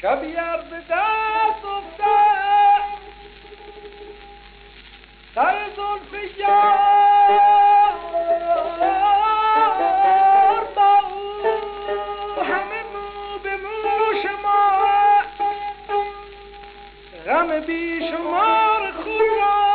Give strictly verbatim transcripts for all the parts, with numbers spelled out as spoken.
شبیه به دست افته سر زلف یار با او همه مو به مو شما غم بیشمار خود را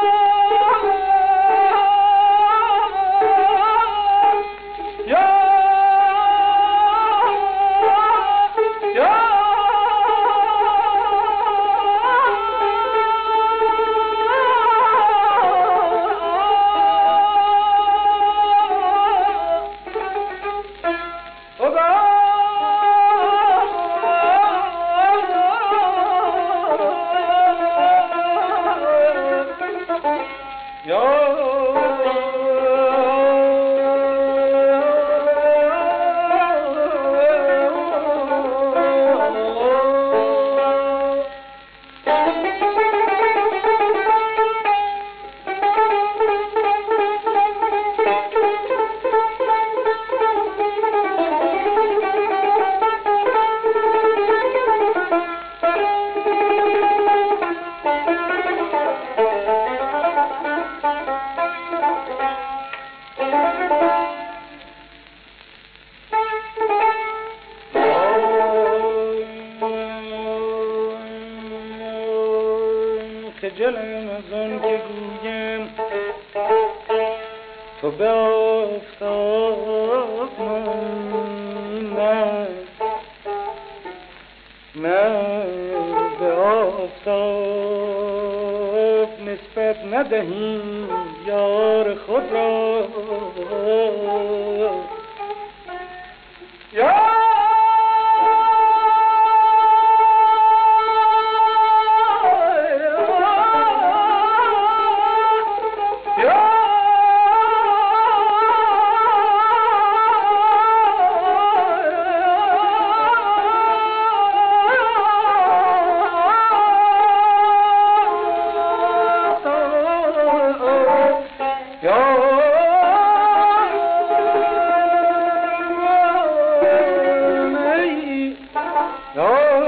خجلم از آن که گویم تو به آفتاب من من به آفتاب نسبت ندهیم یار خود را یا No!